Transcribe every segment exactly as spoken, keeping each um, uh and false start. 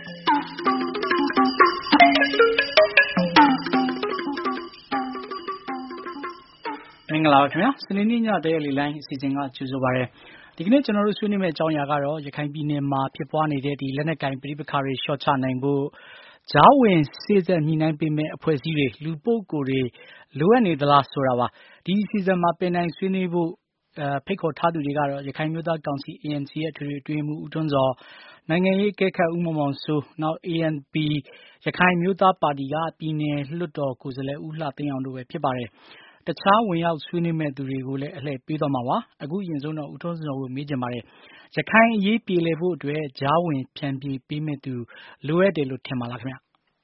မင်္ဂလာပါခင်ဗျာစနေနေ့ညတဲ့လေလိုင်းအစီအစဉ်ကကြိုဆိုပါရစေဒီကနေ့ကျွန်တော်တို့ဆွေးနွေးမယ့်အကြောင်းအရာကတော့ရခိုင်ပြည်နယ်မှာဖြစ်ပွားနေတဲ့ဒီလက်နက်ကင်ပြည်ပခါတွေရှော့ချနိုင်ဖို့ဂျားဝင်စေစက်ညှိနှိုင်းပေးမဲ့အဖွဲ့အစည်းတွေလူပုဂ္ဂိုလ်တွေလိုအပ်နေသလားဆိုတာပါဒီအစီအစဉ်မှာပြင်နိုင်ဆွေးနွေးဖို့အဲဖိတ်ခေါ်ထားသူတွေကတော့ရခိုင်မျိုးသားကောင်စီ A N C ရဲ့ထွေထွေအတွင်းမှုဦးထွန်းစောနိုင်ငံရေးကဲခတ်ဦးမောင်မောင်စိုးနောက် A N P ရခိုင်မျိုးသားပါတီကပြည်နယ်လွှတ်တော်ကိုယ်စားလှယ်ဦးလှသိန်းအောင်တို့ပဲဖြစ်ပါတယ်တခြားဝင်ရောက်ဆွေးနွေးမဲ့သူတွေကိုလည်းအလှည့်ပေးသွားမှာပါအခုရင်ဆုံးတော့ဦးထွန်းစောကိုမေးချင်ပါတယ်ရခိုင်အရေးပြည်လည်ဖို့အတွက်ဂျားဝင်ဖြန့်ပြေးပေးမဲ့သူလိုအပ်တယ်လို့ထင်ပါလားခင်ဗျ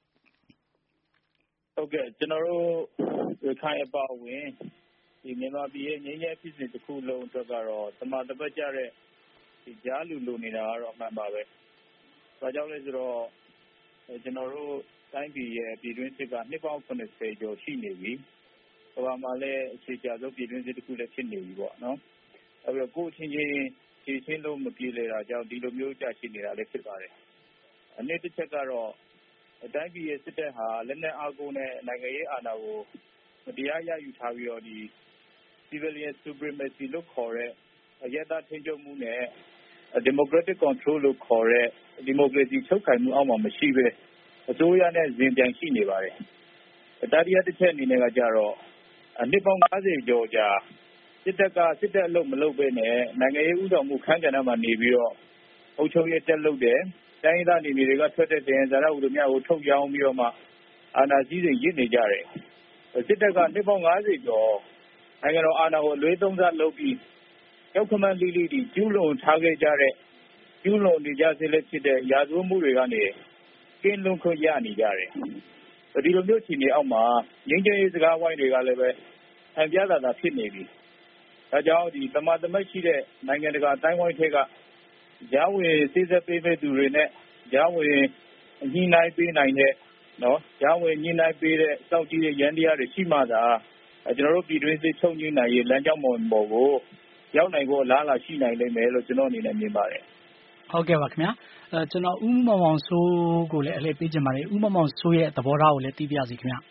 ဟုတ်ကဲ့ကျွန်တော်တို့ရခိုင်အပါဝင်ဒီမြန်မာပြည်ရဲ့ငြိမ်းချမ်းဖြစ်စဉ်တစ်ခုလုံးအတွက်ကတော့သမာတပတ်ကြတဲ့ဒီဂျားလူလိုနေတာကတော့မှန်ပါပဲ။ဒါကြောင့်လဲဆိုတော့ကျွန်တော်တို့တိုင်းပြည်ရဲ့ပြည်တွင်းစစ်ကနှစ်ပေါင်း၇၀ကျော်ရှိနေပြီ။ဘာမှလည်းအခြေချဆုံးပြည်တွင်းစစ်တစ်ခုလည်းဖြစ်နေပြီပေါ့နော်။အဲဒါကိုအချင်းချင်းခြေချင်းလုံးမပြေလည်တာကြောင့်ဒီလိုမျိုးကြာရှိနေတာလည်းဖြစ်ပါတယ်။အနည်းတစ်ချက်ကတော့တိုင်းပြည်ရဲ့စစ်တပ်ဟာလက်နက်အားကိုးနဲ့နိုင်ငံရေးအာဏာကိုတရားရယူထားပြီးတော့ဒီ civilian supremacy လို့ခေါ်တဲ့အရပ်သားထိန်းချုပ်မှုနဲ့ democratic control လို့ခေါ်တဲ့ democracy ချုပ်ကိုင်မှုအောက်မှာမရှိဘဲအစိုးရနဲ့ဇင်ပြိုင်ရှိနေပါတယ်။တာတရားတစ်ချက်အနေနဲ့ကကြတော့နှစ်ပေါင်း၅၀ကျော်ကြာစစ်တပ်ကစစ်တပ်အလုပ်မလုပ်ဘဲနဲ့နိုင်ငံရေးဥဆောင်မှုခန်းကဏ္ဍမှာနေပြီးတော့အုပ်ချုပ်ရေးတက်လုပ်တယ်။တိုင်းဒေသနေတွေကထွက်တဲ့တင်ဇာတ်ဥပဒေများကိုထုတ်ရောင်းပြီးတော့မှအာဏာစည်းစိမ်ရစ်နေကြတယ်။စစ်တပ်ကနှစ်ပေါင်း၅၀ကျော်နိုင်ငံတော်အာဏာကိုအလွဲသုံးစားလုပ်ပြီးရောက်ခမန်းလေးလေးဒီကျူးလွန်ထားခဲ့ကြတဲ့ကျူးလွန်နေကြဆဲလက်ဖြစ်တဲ့ရာဇဝတ်မှုတွေကနေကင်းလွန်ခွင့်ရနေကြတယ်။ဒီလိုမျိုးအခြေအနေအောက်မှာငြိမ်းချမ်းရေးစကားဝိုင်းတွေကလည်းပဲအံပြားသာသာဖြစ်နေပြီ။ဒါကြောင့်ဒီတမန်တမတ်ရှိတဲ့နိုင်ငံတကာအတိုင်းဝိုင်းထက်ကဂျားဝင်စေစက်ပေးမဲ့သူတွေနဲ့ဂျားဝင်ညှိနှိုင်းပေးနိုင်တဲ့နော်ဂျားဝင်ညှိနှိုင်းပေးတဲ့စောင့်ကြည့်တဲ့ရန်တရားတွေရှိမှသာကျွန်တော်တို့ပြည်တွင်းစစ်ချုပ်ငြိမ်းနိုင်ရေးလမ်းကြောင်းပေါ်ကိုရောက်နိုင်ဖို့အလားအလာရှိနိုင်လိမ့်မယ်လို့ကျွန်တော်အနေနဲ့မြင်ပါတယ်ဟုတ်ကဲ့ပါခင်ဗျာအဲကျွန်တော်ဦးမောင်မောင်စိုးကိုလည်းအလှည့်ပေးချင်ပါတယ်ဦးမောင်မောင်စိုးရဲ့သဘောထားကိုလည်းသိပြစီခင်ဗျာ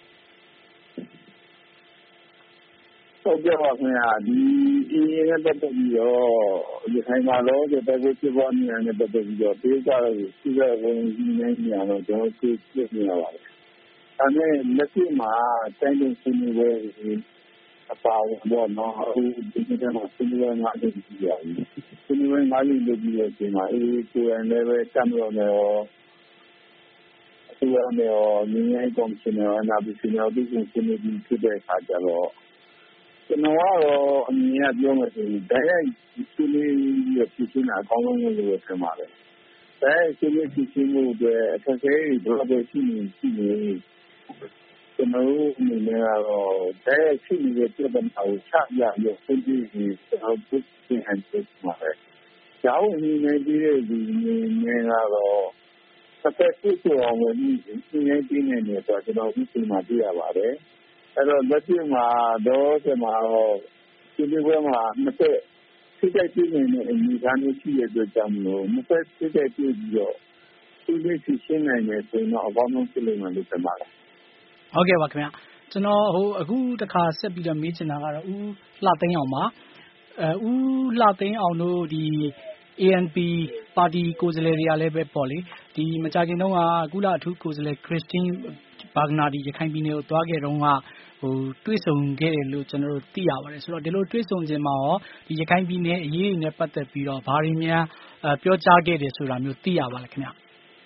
ဟုတ်ကဲ့ပါခင်ဗျာဒီအင်းရဲ့ပတ်သက်ပြီးတော့ဒီခိုင်မာလို့တဲ့ဘက်ကိုပြပေါ်နေတယ်ပတ်သက်ပြီးတော့တေးကြတော့စီးရဲဝင်နေနေရတော့ကျွန်တော်သိသိနေရပါတယ်။ဒါနဲ့လက်ရှိမှာတိုင်းပြည်စီးနေတဲ့အပါအဝင်တော့နော်အခုဒီကနေ့မှာစီးရဲငါးခုရှိရတယ်။စီးရဲငါးခုလုပ်ပြီးတဲ့အချိန်မှာအေးကိုယ်လည်းပဲတမ်းရောနေရောအစိုးရနဲ့ရောညီငယ်ကော်မရှင်နဲ့နာဘီစီနော်ဒီကိုစီးနေပြီးဖြစ်တဲ့အခါကျတော့ကျွန်တော်ကတော့အမြင်ကပြောမယ်ဆိုရင်တိုင်းစီးနေရဖြစ်နေတာအကောင်းဆုံးလို့ထင်ပါတယ်။တိုင်းစီးနေဖြစ်နေမှုတွေအခက်အခဲတွေဘယ်လိုရှိနေရှိနေကျွန်တော်တို့အနေနဲ့ကတော့တိုင်းရှိနေတဲ့ပြည်ပမှာချပြရဆုံးဖြတ်ပြီးကျွန်တော်တို့ပြင်ဟန်ချက်မှာပဲ။ကျောင်းဝင်နေပြီးတဲ့ဒီနေကတော့ဆက်သက်ဖြစ်အောင်ဝင်ပြီးနေနေနေနေတော့ကျွန်တော်ဒီချိန်မှာတွေ့ရပါတယ်။အဲ့တော့လက်ရှိမှာတော့ကျွန်တော်ဒီလိုပဲမှာမသက်စိတ်ကြိုက်ပြင်းနေတဲ့အမြင်သားမျိုးရှိတဲ့အတွက်ကြောင့်မလို့မသက်စိတ်ကြိုက်ပြပြီးတော့ဒီလိုရှိရှင်းနိုင်တယ်ဆိုတော့အကောင်းဆုံးဖြစ်လိမ့်မယ်လို့ထင်ပါတယ်ဟုတ်ကဲ့ပါခင်ဗျာကျွန်တော်ဟိုအခုတခါဆက်ပြီးတော့မေးချင်တာကတော့ဦးလှသိန်းအောင်ပါအဲဦးလှသိန်းအောင်တို့ဒီ A N P ပါတီကိုယ်စားလှယ်တွေကလည်းပဲပေါ့လေဒီမကြခင်တုန်းကကုလအထူးကိုယ်စားလှယ်ခရစ်စတင်းဘာဂနာဒီရခိုင်ပြည်နယ်ကိုသွားခဲ့တုန်းကဟိုတွေ့ဆုံခဲ့တယ်လို့ကျွန်တော်တို့သိရပါတယ်ဆိုတော့ဒီလိုတွေ့ဆုံခြင်းမှာရောဒီရခိုင်ပြည်နယ်အရေးနဲ့ပတ်သက်ပြီးတော့ဘာတွေများပြောကြားခဲ့တယ်ဆိုတာမျိုးသိရပါလားခင်ဗျာ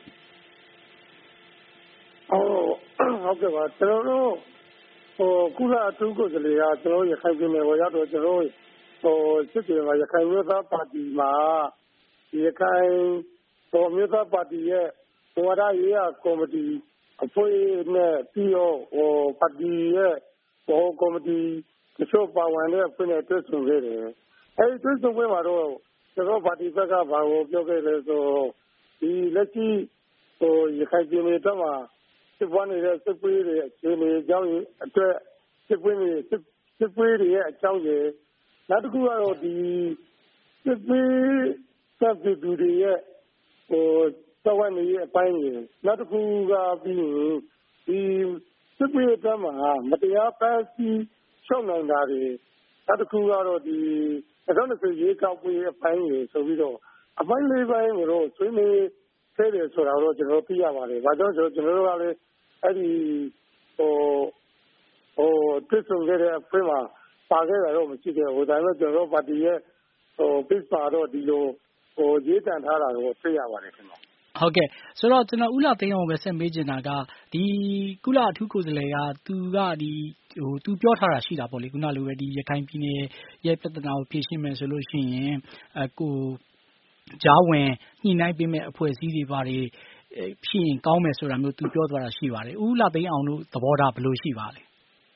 ဟုတ်ကဲ့ပါကျွန်တော်တို့ဟိုကုလအထူးကိုယ်စားလှယ်ကကျွန်တော်ရခိုင်ပြည်နယ်ကိုရောက်တော့ကျွန်တော်ဟိုစစ်တေမှာရခိုင်မျိုးသားပါတီမှာရခိုင်ဟိုမျိုးသားပါတီရဲ့ဝါဒရေးရာကော်မတီအဖွဲ့နဲ့ပြီးတော့ဟိုပါတီရဲ့ဟိုကော်မတီတချို့ပါဝင်တဲ့အဖွဲ့နဲ့တွေ့ဆုံခဲ့တယ်အဲဒီတွေ့ဆုံပွဲမှာတော့ကျွန်တော်ပါတီဘက်ကဘာကိုပြောခဲ့လဲဆိုဒီလက်ရှိဟိုရခိုင်ပြည်နယ်တော့မှာစစ်ပွားနေတဲ့စစ်ပွဲတွေအခြေအနေအကြောင်းအတွက်စစ်ပွဲတွေစစ်ပွဲတွေရဲ့အကြောင်းရယ်နောက်တစ်ခုကတော့ဒီစစ်ပွဲတပ်ပြည်သူတွေရဲ့ဟိုစောဝတ်နေရေးအပိုင်းတွေနောက်တစ်ခုကပြီးရင်ဒီစစ်ပြေးတမ်းမှာမတရားဖမ်းဆီးရှောက်နိုင်တာတွေနောက်တစ်ခုကတော့ဒီ၂၀၂၀ရေကောက်ပွဲအပိုင်းတွေဆိုပြီးတော့အပိုင်းလေးပိုင်းကိုတော့ဆွေးနွေးခဲ့တယ်ဆိုတာတော့ကျွန်တော်သိရပါတယ်။ဘာကြောင့်ဆိုတော့ကျွန်တော်တို့ကလည်းအဲ့ဒီဟိုဟိုတစ်ဆုံခဲ့တဲ့အဖွဲ့မှာပါခဲ့တာတော့မရှိခဲ့ဘူး။ဒါပေမဲ့ကျွန်တော်တို့ပါတီရဲ့ဟို page ပါတော့ဒီလိုဟိုရေးတန်ထားတာတော့သိရပါတယ်ခင်ဗျ။ဟုတ်ကဲ့ဆိုတော့ကျွန်တော်ဦးလှသိန်းအောင်ပဲဆက်မေးချင်တာကဒီကုလအထူးကိုယ်စားလှယ်ကသူကဒီဟိုသူပြောထားတာရှိတာပေါ့လေခုနလိုပဲဒီရခိုင်ပြည်နယ်ရဲ့ပြဿနာကိုဖြေရှင်းမယ်ဆိုလို့ရှိရင်အကိုကြားဝင်ညှိနှိုင်းပေးမဲ့အဖွဲ့အစည်းတွေဘာတွေဖြစ်ရင်ကောင်းမယ်ဆိုတာမျိုးသူပြောသွားတာရှိပါတယ်ဦးလှသိန်းအောင်တို့သဘောထားဘယ်လိုရှိပါလဲ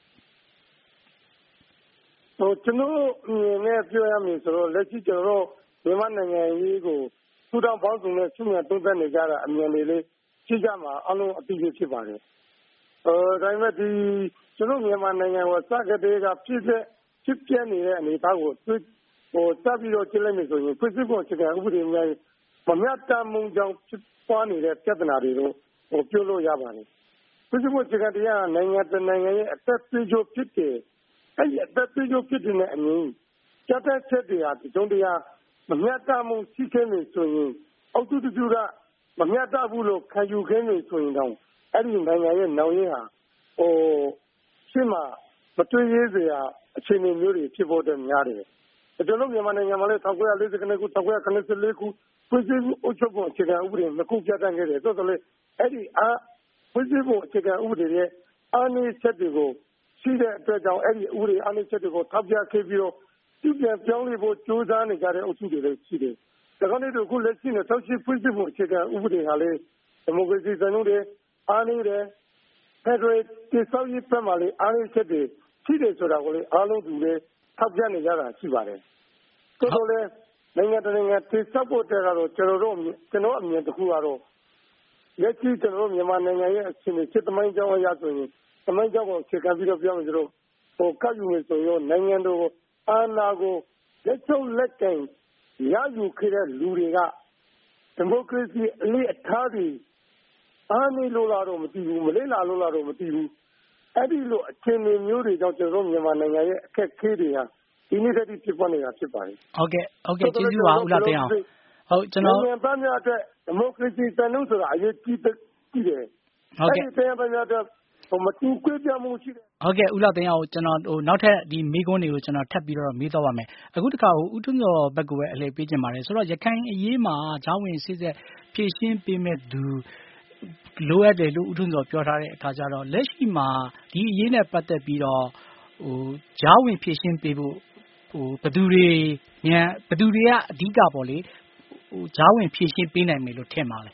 ဟိုကျွန်တော်နဲ့ပြောရမယ်ဆိုတော့လက်ရှိကျွန်တော်မြန်မာနိုင်ငံရေးကိုထူထောင်ပေါင်းစုံနဲ့ချုပ်ရသုံးသပ်နေကြတာအမြင်လေးလေးရှိကြမှာအလုံးအပြည့်ဖြစ်ပါတယ်။အဲဒါပေမဲ့ဒီကျွန်တော်မြန်မာနိုင်ငံကိုစကတဲ့ကဖြစ်တဲ့ဖြစ်ပြနေတဲ့အနေအထားကိုဟိုတပ်ပြီးတော့ကျလိုက်မယ်ဆိုရင်ပြည်စည်းပုံအခြေခံဥပဒေများမမျှတမှုကြောင့်ဖြစ်ပွားနေတဲ့ပြဿနာတွေကိုဟိုပြောလို့ရပါတယ်။ပြည်စည်းပုံအခြေခံတရားနိုင်ငံတကာနိုင်ငံရဲ့အသက်သွေးကြိုးဖြစ်တဲ့အဲ့ဒီအသက်သွေးကြိုးဖြစ်တဲ့အမြင်ကြက်တဲ့ချက်တွေဟာဒီတုံးတရားမမျှတမှုရှိခဲ့နေဆိုရင်အောက်သူတူကမမျှတဘူးလို့ခံယူခင်းနေဆိုရင်တော့အဲ့ဒီနိုင်ငံရဲ့နောင်ရင်းဟာဟိုရှင်းမှာမတွေ့ရစရာအခြေအနေမျိုးတွေဖြစ်ပေါ်တဲ့များတယ်ကျွန်တော်မြန်မာနိုင်ငံမှာလည်း၁၉၄၀ခု၁၉၇၄ခုပြည်စည်းအုပ်ချုပ်ပုံအခြေခံဥပဒေနှစ်ခုပြဋ္ဌာန်းခဲ့တယ်တော်တော်လေးအဲ့ဒီအားပြည်စည်းပုံအခြေခံဥပဒေရဲ့အားနည်းချက်တွေကိုရှိတဲ့အတွက်ကြောင့်အဲ့ဒီဥပဒေအားနည်းချက်တွေကိုထောက်ပြခဲ့ပြီးတော့ပြုပြင်ပြောင်းလဲဖို့ကြိုးစားနေကြတဲ့အုပ်စုတွေလည်းရှိတယ်။ဒါကြောင့်ဒီခုလက်ရှိနဲ့ထောက်ရှိဖွင့်ပြဖို့အခြေခံဥပဒေဟာလေဒီမိုကရေစီစံနှုန်းတွေအားနည်းတယ်။ဖက်ဒရယ်တိဆောက်ရေးဘက်မှာလေအားနည်းချက်တွေရှိတယ်ဆိုတာကိုလေအားလုံးသူလည်းထောက်ပြနေကြတာရှိပါတယ်။တော်တော်လေးနိုင်ငံတကာနိုင်ငံတိဆောက်ဖို့တဲ့ကတော့ကျွန်တော်တို့ကျွန်တော်အမြင်တစ်ခုကတော့လက်ရှိကျွန်တော်တို့မြန်မာနိုင်ငံရဲ့အခြေအနေစစ်တမိုင်းကြောင်းအရဆိုရင်တမိုင်းကြောင်းကိုအခြေခံပြီးတော့ပြောမယ်ဆိုတော့ဟိုကောက်ယူနေဆိုရောနိုင်ငံတော်အာဏာကိုလက်ချုပ်လက်ကင်ရယူခဲ့တဲ့လူတွေကဒီမိုကရေစီအလေးအထားတွေအားနည်းလို့လာတော့မသိဘူးမလေးလာလို့လာတော့မသိဘူးအဲ့ဒီလိုအခြေအနေမျိုးတွေကြောင့်ကျွန်တော်မြန်မာနိုင်ငံရဲ့အခက်အခဲတွေဟာဒီနေ့တည်းဖြစ်ပေါ်နေတာဖြစ်ပါတယ်ဟုတ်ကဲ့ဟုတ်ကဲ့ကျေးဇူးပါဦးလှသိန်းအောင်ဟုတ်ကျွန်တော်နိုင်ငံသားများအတွက်ဒီမိုကရေစီစံနှုန်းဆိုတာအရေးကြီးတယ်တယ်ဟုတ်ကဲ့တရားပညာအတွက်ဟိုမတူကွေးပြမှုရှိတယ်ဟုတ်ကဲ့ဦးလှသိန်းအောင်ကျွန်တော်ဟိုနောက်ထပ်ဒီမိကုန်းတွေကိုကျွန်တော်ထပ်ပြီးတော့မေးတော့ပါမယ်အခုတခါဟိုဦးထွန်းကျော်ဘက်ကပဲအလှည့်ပေးခြင်းပါတယ်ဆိုတော့ရခိုင်အရေးမှာဂျောင်းဝင်စစ်ဆက်ဖြည့်ရှင်းပေးမဲ့သူလိုအပ်တယ်လို့ဦးထွန်းကျော်ပြောထားတဲ့အခါကျတော့လက်ရှိမှာဒီအရေးနဲ့ပတ်သက်ပြီးတော့ဟိုဂျောင်းဝင်ဖြည့်ရှင်းပေးဖို့ဟိုဘသူတွေညံဘသူတွေကအဓိကပေါ့လေဟိုဂျောင်းဝင်ဖြည့်ရှင်းပေးနိုင်မယ်လို့ထင်ပါလဲ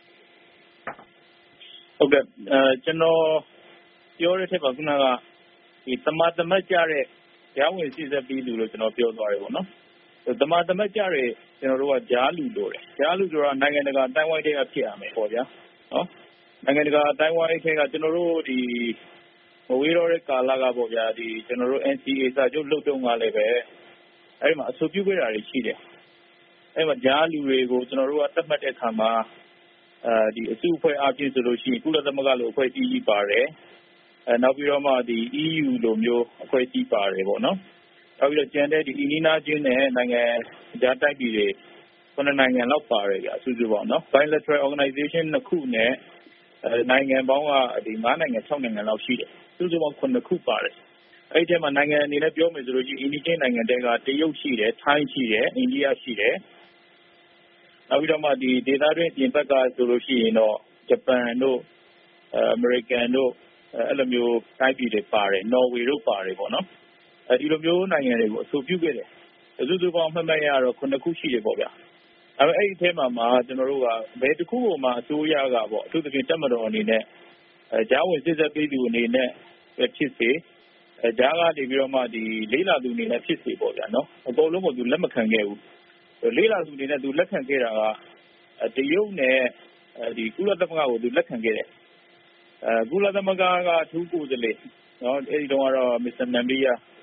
ဟုတ်ကဲ့အဲကျွန်တော်ပြောတဲ့ထက်ပါခုနကဒီတမတမတ်ကြတဲ့ကြားဝင်စစ်ဆက်ပြီးလူလို့ကျွန်တော်ပြောသွားတယ်ပေါ့နော်တမတမတ်ကြတဲ့ကျွန်တော်တို့ကကြားလူလို့တယ်ကြားလူဆိုတာနိုင်ငံတကာအတိုင်းဝိုင်းတွေကဖြစ်ရမယ်ပေါ့ဗျာနော်နိုင်ငံတကာအတိုင်းဝိုင်းတွေကကျွန်တော်တို့ဒီမဝေးတော့တဲ့ကာလကပေါ့ဗျာဒီကျွန်တော်တို့ N C A စာချုပ်လုပ်တုန်းကလည်းပဲအဲ့ဒီမှာအဆိုပြုခဲ့တာတွေရှိတယ်အဲ့မှာကြားလူတွေကိုကျွန်တော်တို့ကသတ်မှတ်တဲ့အခါမှာအဲဒီအစုအဖွဲ့အပြင်ဆိုလို့ရှိရင်ကုလသမဂ္ဂလိုအဖွဲ့အစည်းကြီးပါတယ်အဲနောက်ပြီးတော့မှဒီ E U လိုမျိုးအဖွဲ့အစည်းပါတယ်ပေါ့နော်နောက်ပြီးတော့ကျန်တဲ့ဒီအီနီနာချင်းနဲ့နိုင်ငံကြားတိုက်ပြည်တွေခုနှစ်နိုင်ငံလောက်ပါတယ်ကြာအစုစုပေါ့နော် bilateral organization နှစ်ခုနဲ့အဲနိုင်ငံပေါင်းကဒီ၅နိုင်ငံ၆နိုင်ငံလောက်ရှိတယ်စုစုပေါင်းခုနှစ်ခုပါတယ်အဲ့ဒီထဲမှာနိုင်ငံအနေနဲ့ပြောမယ်ဆိုလို့ရှိရင်အီနီချင်းနိုင်ငံတွေကတရုတ်ရှိတယ်ထိုင်းရှိတယ်အိန္ဒိယရှိတယ်နောက်ပြီးတော့မှဒီဒေသတွင်းပြင်ဘက်ကဆိုလို့ရှိရင်တော့ဂျပန်တို့အမေရိကန်တို့အဲ့လိုမျိုးတိုင်းပြည်တွေပါတယ်နော်ဝေတို့ပါတယ်ပေါ့နော်အဲဒီလိုမျိုးနိုင်ငံတွေကိုအဆိုပြုခဲ့တယ်အစုစုပေါင်းမှတ်မှတ်ရတော့ခုနှစ်ခုရှိတယ်ပေါ့ဗျာအဲအဲ့ဒီအထဲမှာမှာကျွန်တော်တို့ကဘယ်တစ်ခုကိုမှအစိုးရကပေါ့အထူးသဖြင့်တပ်မတော်အနေနဲ့အဲဂျာဝင်စစ်ဆက်ပေးသူအနေနဲ့ဖြစ်စေအဲဂျာကနေပြီးတော့မှဒီလေးလာသူအနေနဲ့ဖြစ်စေပေါ့ဗျာနော်အကုန်လုံးကသူလက်မခံခဲ့ဘူးလေးလာသူအနေနဲ့သူလက်ခံခဲ့တာကတရုတ်နဲ့ဒီကုလသမဂ္ဂကိုသူလက်ခံခဲ့တယ်အဲကုလသမဂ္ဂကအထူးကိုယ်စားလှယ်နော်အဲဒီတုန်းကတော့မစ္စတာနမ်ဘီယာ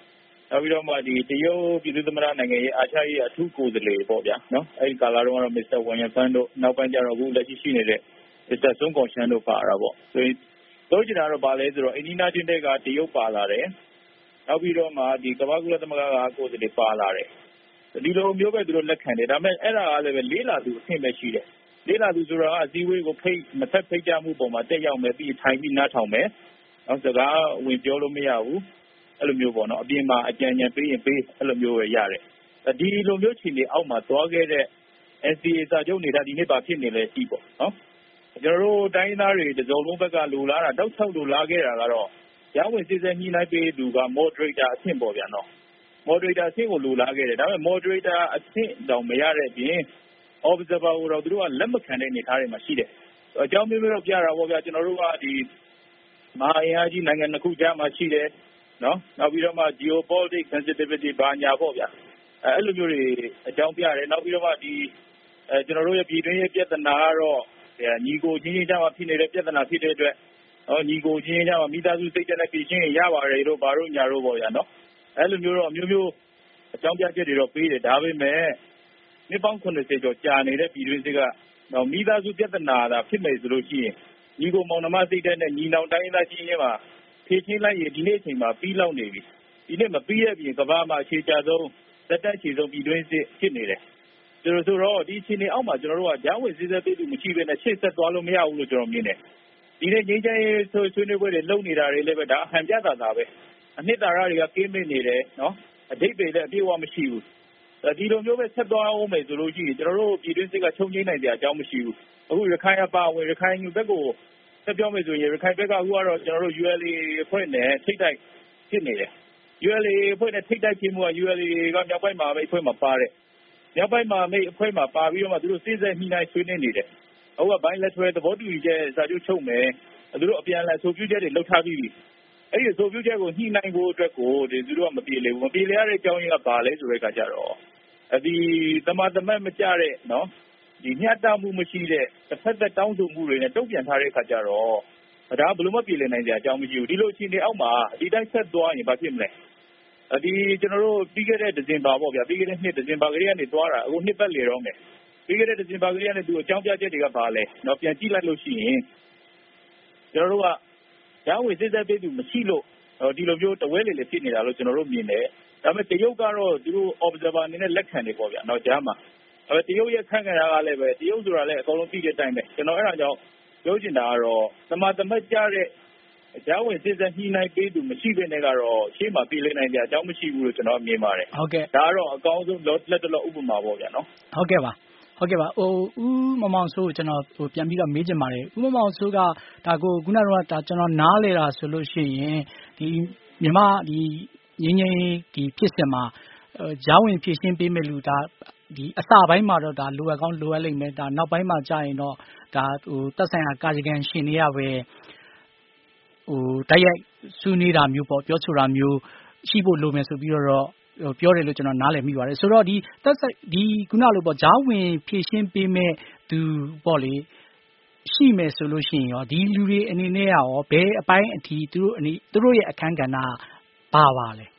နောက်ပြီးတော့မှဒီတရုတ်ပြည်သူ့သမ္မတနိုင်ငံရဲ့အာရှရေးအထူးကိုယ်စားလှယ်ပေါ့ဗျာနော်အဲဒီကာလာတော့ကတော့ မစ္စတာဝမ်ယန်ဖန်တို့နောက်ပိုင်းကျတော့အခုလက်ရှိရှိနေတဲ့မစ္စတာဆွန်းကောင်ရှန်တို့ပါတာပေါ့ဆိုရင်တို့ကျင်တာတော့ပါလဲဆိုတော့အိန္ဒိယချင်းတဲ့ကတရုတ်ပါလာတယ်နောက်ပြီးတော့မှဒီကမ္ဘာ့ကုလသမဂ္ဂကကိုယ်စားလှယ်ပါလာတယ်ဒီလိုမျိုးပဲသူတို့လက်ခံတယ်ဒါပေမဲ့အဲ့ဒါကလည်းပဲလေးလာသူအဆင့်ပဲရှိတယ်လေးလာသူဆိုတာကအစည်းအဝေးကိုဖိတ်မဖက်ဖိတ်ကြမှုပုံမှာတက်ရောက်မယ်ပြီးထိုင်ပြီးနားထောင်မယ်နောက်စကားဝင်ပြောလို့မရဘူးအဲ့လိုမျိုးပေါ့နော်အပြင်မှာအကြံဉာဏ်ပေးရင်ပေးအဲ့လိုမျိုးပဲရတယ်ဒီလိုမျိုးခြေနေအောက်မှာသွားခဲ့တဲ့ N C A စာချုပ်နေတာဒီနေ့ပါဖြစ်နေလဲရှိပေါ့နော်ကျွန်တော်တို့တိုင်းသားတွေတစုံလုံးဘက်ကလိုလားတာတောက်ချောက်လိုလားခဲ့တာကတော့ရဝင်စစ်စဲညှိနှိုင်းပေးသူက moderator အဆင့်ပေါ့ဗျာနော် moderator အဆင့်ကိုလိုလားခဲ့တယ်ဒါပေမဲ့ moderator အဆင့်တောင်မရတဲ့အပြင် observer ကိုတော့သူတို့ကလက်မခံတဲ့အနေအထားတွေမှာရှိတယ်အကြောင်းမျိုးမျိုးတော့ပြတာပေါ့ဗျာကျွန်တော်တို့ကဒီမဟာအင်အားကြီးနိုင်ငံတစ်ခုကြားမှာရှိတယ်နော်နောက်ပြီးတော့မှ geopolitics sensitivity ဘာညာပေါ့ဗျာအဲ့လိုမျိုးတွေအကြောင်းပြတယ်နောက်ပြီးတော့မှဒီအဲကျွန်တော်တို့ရဲ့ပြည်တွင်းရဲ့ပြဿနာကတော့ညီကိုချင်းချင်းကြားမှာဖြစ်နေတဲ့ပြဿနာဖြစ်တဲ့အတွက်ဟောညီကိုချင်းချင်းကြားမှာမိသားစုစိတ်တက်တဲ့ပြည်ချင်းရပါတယ်တို့ဘာတို့ညာတို့ပေါ့ဗျာနော်အဲ့လိုမျိုးတော့အမျိုးမျိုးအကြောင်းပြချက်တွေတော့ပေးတယ်ဒါပေမဲ့နှစ်ပေါင်းခုနှစ်ဆယ်ကျော်ကြာနေတဲ့ပြည်တွင်းစစ်ကတော့မိသားစုပြဿနာသာဖြစ်မယ်ဆိုလို့ရှိရင်ညီကိုမောင်နှမစိတ်တက်တဲ့ညီနောင်တိုင်းသားချင်းချင်းမှာဖြည့်ချင်းလိုက်ရင်ဒီနေ့အချိန်မှာပြီးလောက်နေပြီဒီနေ့မပြီးတဲ့ပြင်ကမ္ဘာမှာအခြေချဆုံးသက်သက်ခြေဆုံးပြည်တွင်းစစ်ဖြစ်နေတယ်ကျွန်တော်ဆိုတော့ဒီအခြေအနေအောက်မှာကျွန်တော်တို့ကဂျာဝင်စစ်စစ်ပေးသူမရှိဘဲနဲ့ရှေ့ဆက်သွားလို့မရဘူးလို့ကျွန်တော်မြင်တယ်ဒီနေ့ငြိမ်းချမ်းရေးဆွေးနွေးပွဲတွေလုပ်နေတာတွေလည်းပဲဒါအဟံပြတာတာပဲအနှစ်သာရတွေကကင်းမနေတယ်နော်အတိတ်တွေလည်းအပြည့်အဝမရှိဘူးဒီလိုမျိုးပဲဆက်သွားအောင်မယ်ဆိုလို့ရှိရင်ကျွန်တော်တို့ပြည်တွင်းစစ်ကချုပ်ငြိမ်းနိုင်ကြအကြောင်းမရှိဘူးအခုရခိုင်အပါဝင်ရခိုင်ဘက်ကိုဆက်ပြောမယ်ဆိုရင်ရခိုင်ဘက်ကအခုကတော့ကျွန်တော်တို့ U L A အဖွဲ့နဲ့ထိတ်တိုက်ဖြစ်နေတယ် U L A အဖွဲ့နဲ့ထိတ်တိုက်ဖြစ်မှုက U L A ကမြောက်ပိုင်းမှာပဲအဖွဲ့မှာပါတယ်မြောက်ပိုင်းမှာမိတ်အဖွဲ့မှာပါပြီးတော့မှသူတို့စစ်စစ်ညှိနှိုင်းဆွေးနွေးနေတယ်အခုက bilateral သဘောတူညီချက်စာချုပ်ချုပ်မယ်သူတို့အပြန်အလှန်ဆိုပြုချက်တွေလုပ်ထားပြီးပြီအဲ့ဒီဆိုပြုချက်ကိုညှိနှိုင်းဖို့အတွက်ကိုဒီသူတို့ကမပြေလေဘူးမပြေလေရတဲ့အကြောင်းရင်းကဘာလဲဆိုတဲ့အခါကျတော့ဒီတမတမတ်မကြတဲ့နော်ဒီညှတမှုမရှိတဲ့တစ်ဖက်သက်တောင်းဆိုမှုတွေနဲ့တုံ့ပြန်ထားတဲ့အခါကျတော့ဒါဘယ်လိုမှပြေလည်နိုင်ကြအကြောင်းမရှိဘူးဒီလိုအခြေအနေအောက်မှာဒီတိုင်းဆက်သွားရင်ဘာဖြစ်မလဲဒီကျွန်တော်တို့ပြီးခဲ့တဲ့ဒီဇင်ဘာပေါ့ဗျာပြီးခဲ့တဲ့နှစ်ဒီဇင်ဘာကလေးကနေသွားတာအခုနှစ်ပတ်လေတော့မယ်ပြီးခဲ့တဲ့ဒီဇင်ဘာကလေးကနေသူအကြောင်းပြချက်တွေကဘာလဲတော့ပြန်ကြည့်လိုက်လို့ရှိရင်ကျွန်တော်တို့ကဓာတ်ဝင်စစ်သက်ပေးသူမရှိလို့ဒီလိုမျိုးတဝဲလေလေဖြစ်နေတာလို့ကျွန်တော်တို့မြင်တယ်ဒါပေမဲ့တရုတ်ကတော့သူတို့ observer အနေနဲ့လက်ခံနေပေါ့ဗျာတော့ကြားမှာအဲတရုတ်ရဲ့ခန့်ခံတာကလည်းပဲတရုတ်ဆိုတာလည်းအကုန်လုံးသိတဲ့အတိုင်းပဲကျွန်တော်အဲ့ဒါကြောင့်ပြောချင်တာကတော့သမာသမတ်ကြတဲ့ဂျာဝင်စစ်သက်ညှိနှိုင်းပေးသူမရှိဘဲနဲ့ကတော့ရှေ့မှာပြည်လဲနိုင်ကြအကြောင်းမရှိဘူးလို့ကျွန်တော်မြင်ပါတယ်ဟုတ်ကဲ့ဒါကတော့အကောင်းဆုံးလက်တလောဥပမာပေါ့ဗျာနော်ဟုတ်ကဲ့ပါဟုတ်ကဲ့ပါဟိုဦးမောင်မောင်စိုးကျွန်တော်ဟိုပြန်ပြီးတော့မေးချင်ပါတယ်ဦးမောင်မောင်စိုးကဒါကိုခုနကတော့ဒါကျွန်တော်နားလေတာဆိုလို့ရှိရင်ဒီမြန်မာဒီငင်းငင်းဒီဖြစ်စဉ်မှာဂျာဝင်ဖြည့်ရှင်းပေးမယ်လူဒါဒီအစပိုင်းမှာတော့ဒါလိုအပ်ကောင်းလိုအပ်လိမ့်မယ်ဒါနောက်ပိုင်းမှာကြာရင်တော့ဒါဟိုသက်ဆိုင်ရာကာယကံရှင်တွေကပဲဟိုတိုက်ရိုက်ဆွေးနွေးတာမျိုးပေါ့ပြောဆိုတာမျိုးရှိဖို့လိုမယ်ဆိုပြီးတော့ပြောတယ်လို့ကျွန်တော်နားလည်မိပါတယ်ဆိုတော့ဒီသက်ဆိုင်ဒီခုနလိုပေါ့ဂျာဝင်ဖြည့်ရှင်းပေးမဲ့သူပေါ့လေရှိမယ်ဆိုလို့ရှိရင်ရောဒီလူတွေအနေနဲ့ရောဘယ်အပိုင်းအထိသူတို့အနေသူတို့ရဲ့အခန်းကဏ္ဍပါပါလဲ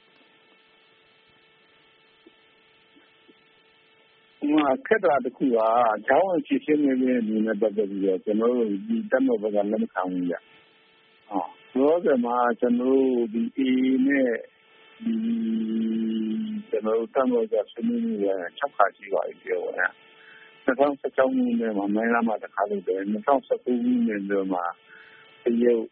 မှာခက်တာတခုကဂျာဝင်ဖြည့်ရှင်းနေတဲ့အနေနဲ့ပတ်သက်ပြီးတော့ကျွန်တော်တို့ဒီတက်မောဘကလက်မခံဘူးကြအော်ဆိုတော့မှကျွန်တော်တို့ဒီ A နဲ့ဒီကျွန်တော်တို့တမောကဆွေးနွေးနေရချက်ခါကြည့်ပါပြောရအောင်၂၀၁၆ခုနှစ်မှာမိုင်းလာမှာတခါလို့တယ်၂၀၁၉ခုနှစ်မှာတရုတ်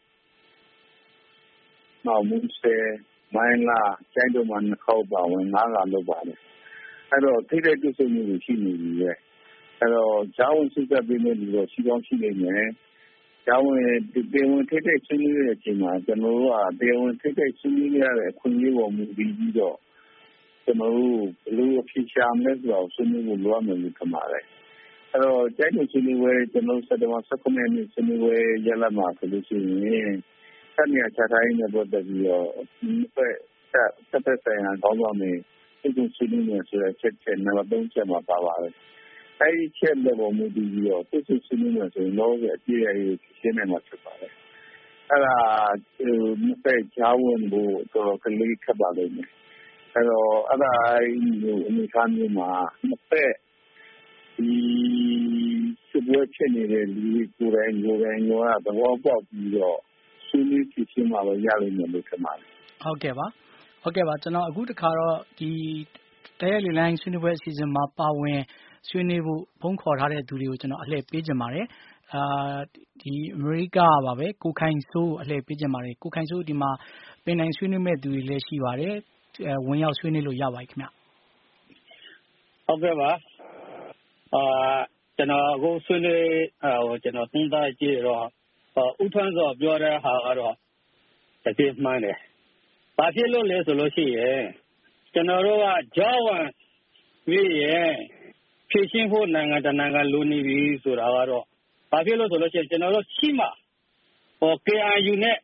နောက်မူဆယ်မိုင်းလာကျိုင်းတို့မှာနှစ်ခေါက်ပါဝင်ငါးကလောက်ပါတယ်အဲ့တော့ထိတဲ့ကိစ္စမျိုးတွေရှိနေပြီလေအဲ့တော့ဂျာဝန်စစ်တပ်ပေးနေလို့ရှိကောင်းရှိနေမယ်ဂျာဝန်တေဝန်ထိတဲ့ဆွေးနွေးတဲ့အချိန်မှာကျွန်တော်တို့ကတေဝန်ထိတဲ့ဆွေးနွေးရတဲ့အခွင့်အရေးပေါ်မူတည်ပြီးတော့ကျွန်တော်တို့ဘယ်လိုအဖြစ်ရှာမလဲဆိုတော့ဆွေးနွေးဖို့လိုအပ်မယ်လို့ထင်ပါတယ်အဲ့တော့ကျိုင်းတို့ဆွေးနွေးပွဲကျွန်တော်စက်တင်ဘာ၁၉ရက်နေ့ဆွေးနွေးပွဲရလမှာဆိုလို့ရှိရင်ဆက်နေချတိုင်းနဲ့ပတ်သက်ပြီးတော့ဒီဘက်ဆက်သက်ဆိုင်ရာကောင်းဆောင်တွေဒီလိုဆွေးနွေးနေဆိုတဲ့ချက်ချက်နံပါတ်၃ချက်မှာပါပါတယ်အဲဒီချက်လည်းပေါ်မူတည်ပြီးတော့သူ့ဆွေးနွေးနေဆိုရင်တော့အပြည့်အဝရှင်းနေမှာဖြစ်ပါတယ်အဲ့ဒါဒီဘက်ဂျာဝင်ဖို့တော့ကလေးခက်ပါလိမ့်မယ်အဲ့တော့အဲ့ဒါမျိုးအနေအထားမျိုးမှာနှစ်ဖက်ဒီစစ်ပွဲဖြစ်နေတဲ့လူတွေကိုယ်တိုင်ကိုယ်တိုင်ကသဘောပေါက်ပြီးတော့ဆွေးနွေးဖြစ်ချင်းမှာတော့ရလိမ့်မယ်လို့ထင်ပါတယ်ဟုတ်ကဲ့ပါဟုတ်ကဲ့ပါကျွန်တော်အခုတခါတော့ဒီတရားလေလိုင်းဆွေးနွေးပွဲအစီအစဉ်မှာပါဝင်ဆွေးနွေးဖို့ဖုန်းခေါ်ထားတဲ့သူတွေကိုကျွန်တော်အလှည့်ပေးကြပါတယ်အာဒီအမေရိကပါပဲကိုခိုင်စိုးအလှည့်ပေးကြပါတယ်ကိုခိုင်စိုးဒီမှာပင်နိုင်ဆွေးနွေးမဲ့သူတွေလည်းရှိပါတယ်ဝင်ရောက်ဆွေးနွေးလို့ရပါတယ်ခင်ဗျဟုတ်ကဲ့ပါအာကျွန်တော်အခုဆွေးနွေးဟိုကျွန်တော်သုံးသပ်ကြည့်တော့ဥထွန်းစောပြောတဲ့ဟာကတော့တကယ်မှန်တယ်။ဘာဖြစ်လို့လဲဆိုလို့ရှိရင်ကျွန်တော်တို့ကကြောက်ဝံပြီးရင်ဖြည့်ရှင်းဖို့နိုင်ငံတနိုင်ငံလိုနေပြီဆိုတာကတော့ဘာဖြစ်လို့ဆိုလို့ရှိရင်ကျွန်တော်တို့ရှိမှဟို K I U နဲ့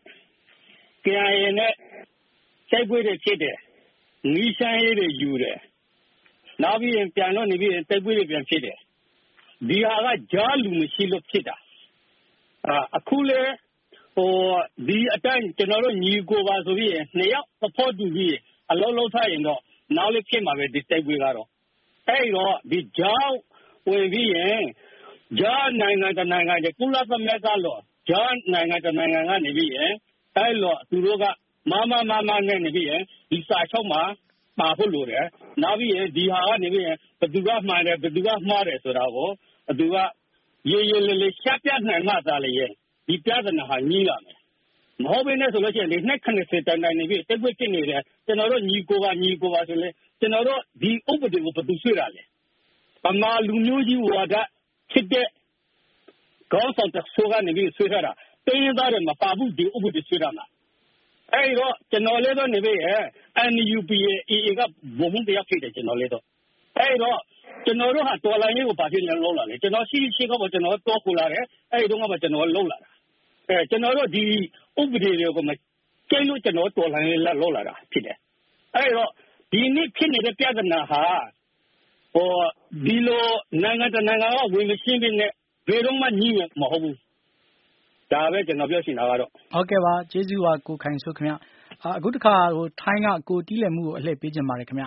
K I A နဲ့စိုက်ပွေးတွေဖြစ်တယ်။နီးရှမ်းရေးတွေယူတယ်။နောက်ပြီးရင်ပြန်လို့နေပြီးရင်စိုက်ပွေးတွေပြန်ဖြစ်တယ်။ဒီဟာကကြားလူမရှိလို့ဖြစ်တာ။အာအခုလေဟိုဒီအတိုင်းကျွန်တော်တို့ညီကိုပါဆိုပြီးရင်နှစ်ယောက်သဘောတူပြီးအလုံးလုံးထားရင်တော့နောက်လေးဖြစ်မှာပဲဒီတိုက်ပွဲကတော့အဲ့တော့ဒီကြောင်းဝင်ပြီးရင်ဂျာနိုင်ငံတနိုင်ငံတွေကုလသမဂ္ဂလို့ဂျာနိုင်ငံတနိုင်ငံကနေပြီးရင်အဲ့လိုသူတို့ကမမမမနဲ့နေပြီးရင်ဒီစာချုပ်မှာပါဖို့လိုတယ်နောက်ပြီးရင်ဒီဟာကနေပြီးရင်ဘယ်သူကမှန်တယ်ဘယ်သူကမှားတယ်ဆိုတာကိုဘယ်သူကရေရေလေးလေးချက်ပြနိုင်မှသာလေဒီပြဿနာဟာကြီးလာမယ်မဟုတ်ဘဲနဲ့ဆိုလို့ရှိရင်ဒီနှစ်ခဏစတိုင်တိုင်နေပြီးတက်ွက်ဖြစ်နေတယ်ကျွန်တော်တို့ညီကိုပါညီကိုပါဆိုလေကျွန်တော်တို့ဒီဥပဒေကိုဘယ်သူဆွဲတာလဲပမာလူမျိုးကြီးဝါဒဖြစ်တဲ့ကောင်းဆောင်တဲ့ဆိုကနေပြီးဆွဲထားတာတင်းရသားတွေမပါဘူးဒီဥပဒေဆွဲတာမှာအဲ့တော့ကျွန်တော်လည်းတော့နေပြီးရဲ့ N U P A A A ကဘုံတရားဖြစ်တယ်ကျွန်တော်လည်းတော့အဲ့တော့ကျွန်တော်တို့ဟာတော်လိုင်းရေးကိုဘာဖြစ်လဲလုံးလာလေကျွန်တော်ရှိရှိကပေါ့ကျွန်တော်တော့ခိုလာတယ်အဲ့ဒီတော့မှကျွန်တော်လုံးလာတာအဲကျွန်တော်တို့ဒီဥပဒေတွေကိုမကျင်းလို့ကျွန်တော်တော်လိုင်းရေးလာလုံးလာတာဖြစ်တယ်အဲ့တော့ဒီနေ့ဖြစ်နေတဲ့ပြဿနာဟာဟိုဒီလိုနိုင်ငံတနိုင်ငံကဝင်မရှင်းပြီးနဲ့ဘယ်တော့မှညီမဟုတ်ဘူးဒါပဲကျွန်တော်ပြောချင်တာကတော့ဟုတ်ကဲ့ပါကျေးဇူးပါကိုခိုင်စိုးခင်ဗျအခုတခါဟိုထိုင်းကကိုတီးလည်မှုကိုအလှည့်ပေးကြပါတယ်ခင်ဗျ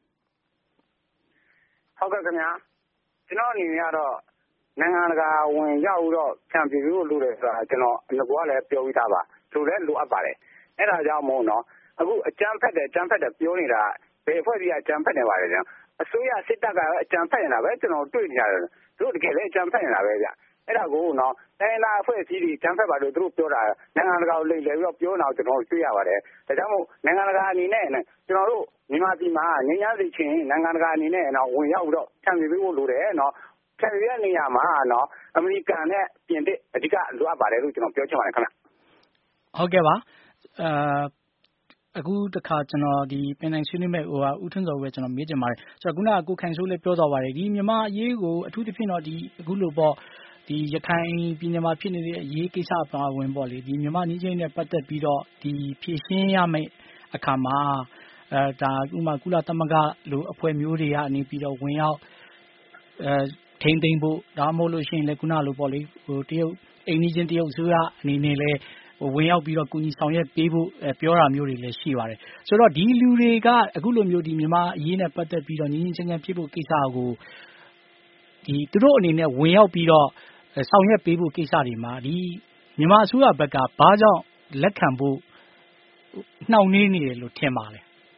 ဟုတ်ကဲ့ခင်ဗျာကျွန်တော်အနေနဲ့ကတော့နိုင်ငံတကာဝင်ရောက်တော့ချန်ပီယံလို့လုပ်တယ်ဆိုတာကျွန်တော်အနကူကလည်းပြောပြီးသားပါဆိုလည်းလိုအပ်ပါတယ်အဲ့ဒါကြောင့်မို့နော်အခုအကြမ်းဖက်တယ်အကြမ်းဖက်တယ်ပြောနေတာဘယ်အဖွဲ့အစည်းကအကြမ်းဖက်နေပါလဲဗျာအစိုးရစစ်တပ်ကအကြမ်းဖက်နေတာပဲကျွန်တော်တွေ့နေရတယ်သူတို့တကယ်လည်းအကြမ်းဖက်နေတာပဲဗျာအဲ့ဒါကိုနော်တိုင်းလာအဖွဲ့အစည်းတွေအကြမ်းဖက်ပါလို့သူတို့ပြောတာနိုင်ငံတကာကိုလိမ်လည်ပြီးတော့ပြောနေတာကျွန်တော်တွေ့ရပါတယ်ဒါကြောင့်မို့နိုင်ငံတကာအနေနဲ့ကျွန်တော်တို့မြန်မာပြည်မှာငြိမ်းချမ်းစေချင်နိုင်ငံတကာအနေနဲ့နော်ဝင်ရောက်ပြီးတော့ချန်ပီယံဖို့လိုတယ်နော်ချန်ပီယံနေရာမှာနော်အမေရိကန်နဲ့ပြင်သစ်အဓိကလိုအပ်ပါတယ်လို့ကျွန်တော်ပြောချင်ပါတယ်ခင်ဗျဟုတ်ကဲ့ပါအာအခုတခါကျွန်တော်ဒီပင်နိုင်ဆွေးနွေးမဲ့ဟိုဟာဦးထွန်းစောပဲကျွန်တော်မေးချင်ပါတယ်ကျွန်တော်ခုနကကိုခိုင်စိုးလည်းပြောသွားပါတယ်ဒီမြန်မာအရေးကိုအထူးသဖြင့်တော့ဒီအခုလိုပေါ့ဒီရခိုင်ပြည်နယ်မှာဖြစ်နေတဲ့အရေးကိစ္စအပါဝင်ပေါ့လေဒီမြန်မာညီချင်းနဲ့ပတ်သက်ပြီးတော့ဒီဖြည့်ရှင်းရမယ့်အခါမှာအဲဒါဥမာကုလသမဂ္ဂလိုအဖွဲ့မျိုးတွေကနေပြီးတော့ဝင်ရောက်အဲထိမ့်သိမ့်ဖို့ဒါမှမဟုတ်လို့ရှိရင်လည်းခုနလိုပေါ့လေဟိုတရုတ်အိမ်နီးချင်းတရုတ်ဆိုရအနေနဲ့လည်းဝင်ရောက်ပြီးတော့ကုညီဆောင်ရွက်ပေးဖို့ပြောတာမျိုးတွေလည်းရှိပါတယ်ဆိုတော့ဒီလူတွေကအခုလိုမျိုးဒီမြန်မာအရေးနဲ့ပတ်သက်ပြီးတော့ညီညီချင်းချင်းဖြစ်ဖို့ကိစ္စကိုဒီသူတို့အနေနဲ့ဝင်ရောက်ပြီးတော့ဆောင်ရွက်ပေးဖို့ကိစ္စတွေမှာဒီမြန်မာအစိုးရဘက်ကဘာကြောင့်လက်ခံဖို့နှောင့်နှေးနေတယ်လို့ထင်ပါလဲ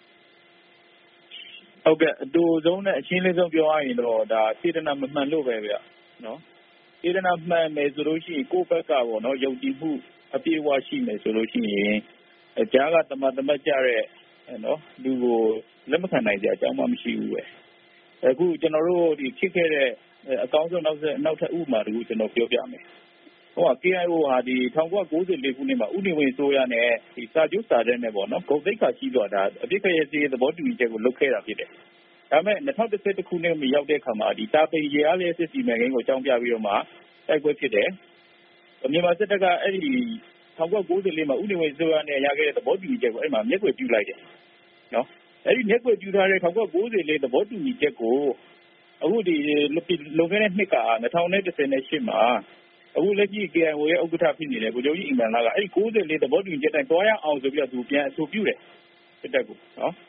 ဟုတ်ကဲ့အတူဆုံးနဲ့အရှင်းလေးဆုံးပြောရရင်တော့ဒါစေတနာမမှန်လို့ပဲဗျနော်စေတနာမှန်မယ်ဆိုလို့ရှိရင်ကိုယ့်ဘက်ကပေါ့နော်ယုံကြည်မှုအပြည့်အဝရှိမယ်ဆိုလို့ရှိရင်ကြားကတမတမတ်ကြတဲ့နော်လူကိုလက်မခံနိုင်ကြအကြောင်းမှမရှိဘူးပဲအခုကျွန်တော်တို့ဒီဖြစ်ခဲ့တဲ့အကောင်းဆုံးနောက်ဆက်နောက်ထပ်ဥပမာတခုကျွန်တော်ပြောပြမယ်ဟိုက K I O ဟာဒီ၁၉၉၄ခုနှစ်မှာဥနေဝင်ဆိုရနဲ့ဒီစာချုပ်စာတမ်းနဲ့ပေါ့နော်ဂုဏ်သိက္ခာရှိတော့ဒါအပြစ်ခရဲ့စီးသဘောတူညီချက်ကိုလုပ်ခဲ့တာဖြစ်တယ်ဒါပေမဲ့၂၀၁၁ခုနှစ်မှာရောက်တဲ့အခါမှာဒီတာပိန်ရေအားလျက်စစ်စီမံကိန်းကိုအကြောင်းပြပြီးတော့မှတိုက်ပွဲဖြစ်တယ်မြန်မာစစ်တပ်ကအဲ့ဒီ၁၉၉၄မှာဥနေဝင်ဆိုရနဲ့ရခဲ့တဲ့သဘောတူညီချက်ကိုအဲ့မှာမျက်ကွယ်ပြုလိုက်တယ်နော်အဲ့ဒီမျက်ကွယ်ပြုထားတဲ့၁၉၉၄သဘောတူညီချက်ကိုအခုဒီလုံခဲ့တဲ့နှစ်က၂၀၁၈မှာအခုလက်ရှိ K I O ရဲ့ဥက္ကဋ္ဌဖြစ်နေတဲ့ဗိုလ်ချုပ်ကြီးအင်မန်လာကအဲ့ဒီ၉၄သဘောတူညီချက်တိုင်းတွားရအောင်ဆိုပြီးတော့သူပြန်အဆိုပြုတယ်စစ်တပ်ကိုနော်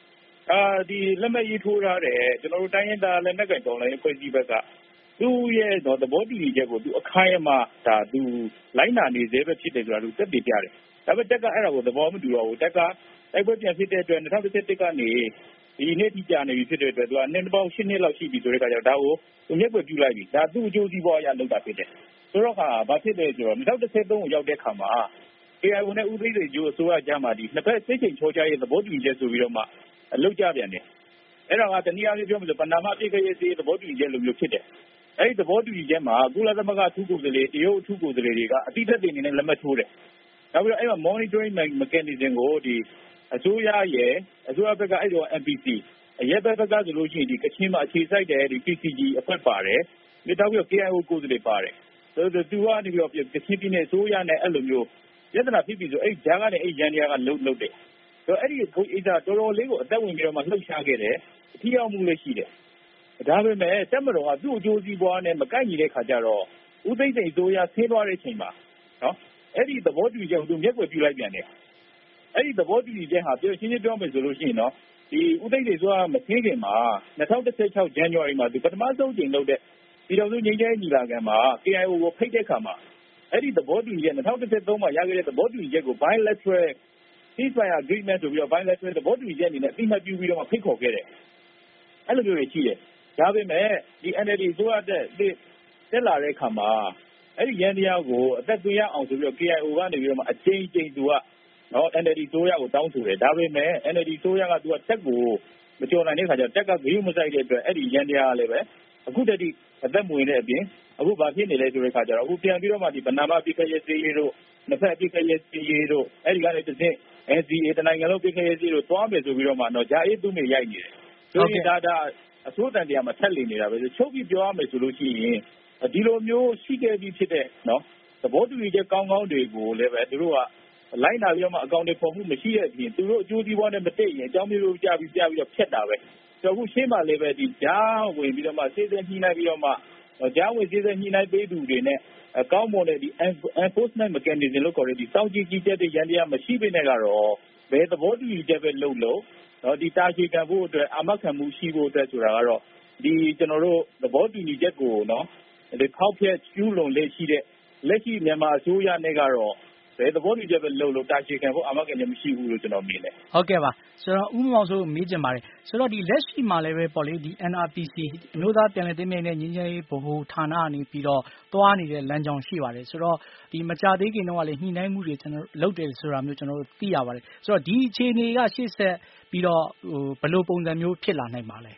အာဒီလက်မဲ့ရေးထိုးထားတယ်ကျွန်တော်တို့တိုင်းရင်းသားလက်နက်ကင်တော်လိုင်းအဖွဲ့အစည်းဘက်ကသူ့ရဲ့တော့သဘောတူညီချက်ကိုသူအခိုင်အမာဒါသူလိုက်နာနေသေးပဲဖြစ်တယ်ဆိုတာသူတက်တည်ပြတယ်ဒါပေမဲ့တက်ကအဲ့ဒါကိုသဘောမတူတော့ဘူးတက်ကတိုက်ပွဲပြန်ဖြစ်တဲ့အတွက်၂၀၁၁ကနေဒီနေ့ထိကြာနေပြီဖြစ်တဲ့အတွက်သူကနှစ်ပေါင်း၈နှစ်လောက်ရှိပြီဆိုတဲ့အခါကျတော့ဒါကိုသူမျက်ကွယ်ပြုလိုက်ပြီဒါသူ့အကျိုးစီးပွားအရလုပ်တာဖြစ်တယ်ဆိုတော့ခါဘာဖြစ်လဲဆိုတော့၂၀၁၃ကိုရောက်တဲ့ခါမှာ ကေအိုင်အို နဲ့ဦးသိန်းစိန်ကျိုးအစိုးရကြားမှာဒီနှစ်ဖက်စိတ်ချိန်ချောချရဲ့သဘောတူညီချက်ဆိုပြီးတော့မှအလုပ်ကြပြန်တယ်အဲ့ဒါကတနည်းအားဖြင့်ပြောမယ်ဆိုပဏာမအပြစ်ခရဲ့စီသဘောတူညီချက်လိုမျိုးဖြစ်တယ်အဲ့ဒီသဘောတူညီချက်မှာကုလသမဂ္ဂထူးကိုယ်စားလှယ်တရုတ်ထူးကိုယ်စားလှယ်တွေကအတိအသက်တွေနေနဲ့လက်မှတ်ထိုးတယ်နောက်ပြီးတော့အဲ့မှာ monitoring mechanism ကိုဒီအစိုးရရဲ့အစိုးရဘက်ကအဲ့တော့ M P C အရက်ဘက်ကဆိုလို့ရှိရင်ဒီကချင်မှာအခြေစိုက်တဲ့ဒီ P C G အဖွဲ့ပါတယ်ပြီးတော့ပြီးတော့ K I O ကိုယ်စားလှယ်ပါတယ်ဆိုတော့သူကနေပြီးတော့ကချင်ပြည်နယ်အစိုးရနဲ့အဲ့လိုမျိုးပြဿနာဖြစ်ပြီဆိုအဲ့ဂျာကနေအဲ့ရန်တရားကလှုပ်လှုပ်တယ်ဆိုတော့အဲ့ဒီကိုအိဒါတော်တော်လေးကိုအသက်ဝင်ပြီးတော့မှလှုပ်ရှားခဲ့တယ်အထီးအောင်မှုလည်းရှိတယ်ဒါပေမဲ့တက်မတော်ကသူ့အကျိုးစီးပွားနဲ့မကိုက်ညီတဲ့ခါကျတော့ဦးသိန်းစိန်အစိုးရဆင်းသွားတဲ့အချိန်မှာနော်အဲ့ဒီသဘောတူညီချက်ကိုသူမျက်ကွယ်ပြုလိုက်ပြန်တယ်အဲ့ဒီသဘောတူညီချက်ဟာပြောရှင်းရှင်းပြောမယ်ဆိုလို့ရှိရင်နော်ဒီဦးသိန်းစိန်အစိုးရမဆင်းခင်မှာ၂၀၁၆ January မှာသူပထမဆုံးချိန်လုပ်တဲ့ပြည်တော်စုငြိမ်းချမ်းရေးညီလာခံမှာ K I O ကိုဖိတ်တဲ့ခါမှာအဲ့ဒီသဘောတူညီချက်၂၀၁၃မှာရခဲ့တဲ့သဘောတူညီချက်ကို bilateral ceasefire agreement ဆိုပြီးတော့ bilateral သဘောတူညီချက်အနေနဲ့အသိမှတ်ပြုပြီးတော့ဖိတ်ခေါ်ခဲ့တယ်အဲ့လိုမျိုးတွေရှိတယ်ဒါပေမဲ့ဒီ N L D အစိုးရတက်တက်လာတဲ့အခါမှာအဲ့ဒီရန်တရားကိုအသက်သွင်းရအောင်ဆိုပြီးတော့ K I O ကနေပြီးတော့မှအကြိမ်ကြိမ်သူကနော် N L D အစိုးရကိုတောင်းဆိုတယ်ဒါပေမဲ့ N L D အစိုးရကသူကတက်ကိုမကြော်နိုင်တဲ့ခါကျတော့တက်ကဂရုမစိုက်တဲ့အတွက်အဲ့ဒီရန်တရားကလည်းပဲအခုတည်းကအသက်မဝင်တဲ့အပြင်အခုဘာဖြစ်နေလဲဆိုတဲ့ခါကျတော့အခုပြန်ပြီးတော့မှဒီဗနာမပိခရဲ့စီရေးတို့နှစ်ဖက်ပိခရဲ့စီရေးတို့အဲ့ဒီကနေတစ်ဆင့် N C A တနိုင်ငံလုံးပိခရဲ့စီတို့တွားမယ်ဆိုပြီးတော့မှတော့ဂျာအေးသူ့နေရိုက်နေတယ်ဆိုရင်ဒါဒါအစိုးတန်တရားမှာထက်လီနေတာပဲချုပ်ပြီးပြောရမယ်ဆိုလို့ရှိရင်ဒီလိုမျိုးရှိခဲ့ပြီးဖြစ်တဲ့နော်သဘောတူညီချက်ကောင်းကောင်းတွေကိုလည်းပဲသူတို့ကလိုက်နာပြီးတော့မှအကောင့်တွေပေါ်မှုမရှိတဲ့အပြင်သူတို့အကျိုးစီးပွားနဲ့မတည့်ရင်အကြောင်းမျိုးလို့ကြားပြီးကြားပြီးတော့ဖျက်တာပဲဆိုတော့အခုရှင်းပါလေပဲဒီဂျားဝင်ပြီးတော့မှစေးစေးညှိနှိုင်းပြီးတော့မှဂျားဝင်စေးစေးညှိနှိုင်းပေးသူတွေနဲ့အကောင့်ပေါ်တဲ့ဒီ enforcement mechanism လို့ခေါ်တဲ့ဒီစောင့်ကြည့်ကြည့်ချက်တွေရန်တရားမရှိပေနဲ့ကတော့ဘယ်သဘောတူညီချက်ပဲလုပ်လို့နော်ဒီတာရှည်ခံဖို့အတွက်အာမခံမှုရှိဖို့အတွက်ဆိုတာကတော့ဒီကျွန်တော်တို့သဘောတူညီချက်ကိုနော်ဒီဖောက်ဖျက်ကျူးလွန်လက်ရှိတဲ့လက်ရှိမြန်မာအစိုးရနဲ့ကတော့ဘယ်သဘောတူညီချက်ပဲလုပ်လို့တာရှည်ခံဖို့အာမခံချက်မရှိဘူးလို့ကျွန်တော်မြင်တယ်ဟုတ်ကဲ့ပါဆိုတော့ဦးမောင်ဆိုမေးချင်ပါတယ်ဆိုတော့ဒီလက်ရှိမှာလည်းပဲပေါ့လေဒီ N R P C အမျိုးသားပြန်လည်သိမ်းမြစ်တဲ့ငြိမ်းချမ်းရေးဗဟိုဌာနကနေပြီးတော့သွားနေတဲ့လမ်းကြောင်းရှိပါတယ်ဆိုတော့ဒီမကြသေးခင်တော့ကလည်းညှိနှိုင်းမှုတွေကျွန်တော်လုပ်တယ်ဆိုတာမျိုးကျွန်တော်တို့သိရပါတယ်ဆိုတော့ဒီအခြေအနေကရှေ့ဆက်ပြီးတော့ဟိုဘယ်လိုပုံစံမျိုးဖြစ်လာနိုင်ပါလဲ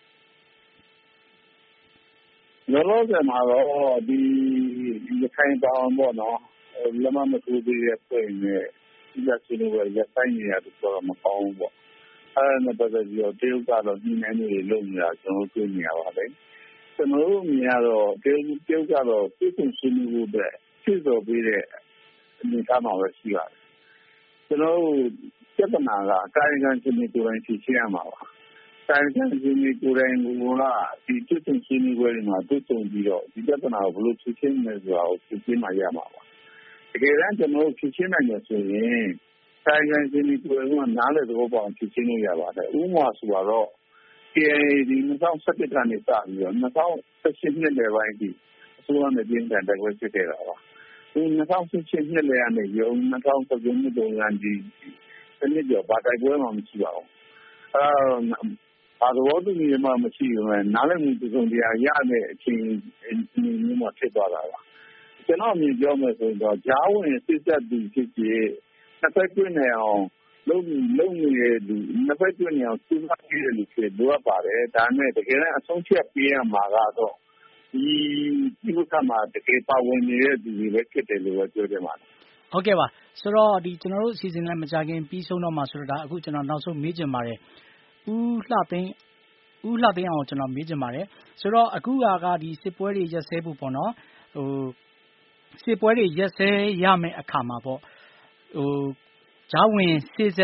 လောလောဆယ်မှာတော့ဒီရခိုင်တောင်ပေါ့နော်လမ်းမကူပြီးရပြင်နေဒီကစီလိုရဆိုင်နေရတယ်ဆိုတော့မကောင်းဘူးပေါ့အဲ့ဒါနဲ့ပတ်သက်ပြီးတော့တရုတ်ကတော့ဒီနေ့နေလုံးနေတာကျွန်တော်တွေ့နေရပါတယ်ကျွန်တော်တို့မြင်ရတော့တရုတ်တရုတ်ကတော့ပြည့်စုံရှင်းမှုတွေဖြစ်တော်ပြီးတဲ့အနေအထားမှာပဲရှိပါတယ်ကျွန်တော်တို့ပြဿနာကကာယကံရှင်တွေကိုယ်တိုင်ဖြေရှင်းရမှာပါကာယကံရှင်တွေကိုယ်တိုင်ကဒီပြည့်စုံရှင်းမှုတွေမှာတွေ့ကြုံပြီးတော့ဒီပြဿနာကိုဘယ်လိုဖြေရှင်းမလဲဆိုတာကိုဖြေရှင်းမှရမှာပါတကယ်တမ်းကျွန်တော်ဖြည့်ရှင်းနိုင်တယ်ဆိုရင်တိုင်းရင်းချင်းတွေကိုယ်ကနားလည်သဘောပေါက်ဖြည့်ရှင်းလို့ရပါတယ်ဥပမာဆိုတော့ K I A ဒီ၂၀၁၁ကနေစပြီးတော့၂၀၁၈နှစ်လယ်ပိုင်းထိအစိုးရနဲ့ပြည်ထောင်တိုက်ပွဲဖြစ်ခဲ့တာပါဒီ၂၀၁၈နှစ်လယ်ကနေရုံ၂၀၁၉နှစ်တုန်းကဒီတနည်းပြောဘာတိုက်ပွဲမှမရှိပါဘူးအဲဘာလို့ဒီနေ့မှမရှိဘူးနားလည်မှုစုံတရားရတဲ့အချိန်မျိုးမှဖြစ်သွားတာပါကျွန်တော်မြင်ပြောမယ်ဆိုတော့ဂျားဝင်စစ်သက်သူဖြစ်ဖြစ်နှစ်ဖက်တွေ့နေအောင်လုံးလုံးနေတဲ့လူနှစ်ဖက်တွေ့နေအောင်စူးစမ်းကြည့်တဲ့လူဖြစ်လိုအပ်ပါတယ်ဒါနဲ့တကယ်တမ်းအဆုံးဖြတ်ပေးရမှာကတော့ဒီဒီလိုကမှတကယ်ပါဝင်နေတဲ့သူတွေပဲဖြစ်တယ်လို့ပြောကြမှာဟုတ်ကဲ့ပါဆိုတော့ဒီကျွန်တော်တို့အစီအစဉ်လည်းမကြခင်ပြီးဆုံးတော့မှဆိုတော့ဒါအခုကျွန်တော်နောက်ဆုံးမေးချင်ပါတယ်ဦးလှသိန်းဦးလှသိန်းအောင်ကျွန်တော်မေးချင်ပါတယ်ဆိုတော့အခုကဒီစစ်ပွဲတွေရက်စဲဖို့ပေါ့နော်ဟိုစစ်ပွဲတွေရက်စဲရမယ့်အခါမှာပေါ့ဟိုဂျာဝင်စစ်